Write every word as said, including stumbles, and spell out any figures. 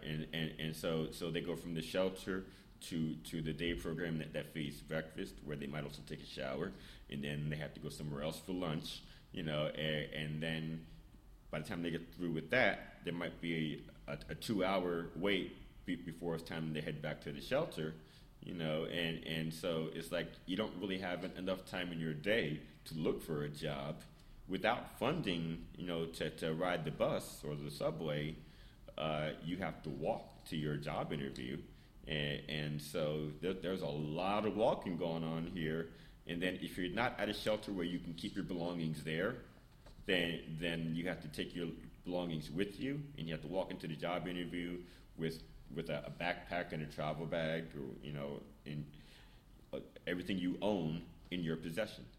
and, and, and so so they go from the shelter to to the day program that, that feeds breakfast, where they might also take a shower, and then they have to go somewhere else for lunch, you know, and, and then by the time they get through with that, there might be a, a, a two-hour wait be, before it's time to head back to the shelter, you know, and, and so it's like you don't really have enough time in your day to look for a job. Without funding, you know, to, to ride the bus or the subway, uh, you have to walk to your job interview. And, and so there, there's a lot of walking going on here. And then if you're not at a shelter where you can keep your belongings there, then then you have to take your belongings with you, and you have to walk into the job interview with with a, a backpack and a travel bag, or you know, in uh, everything you own in your possession.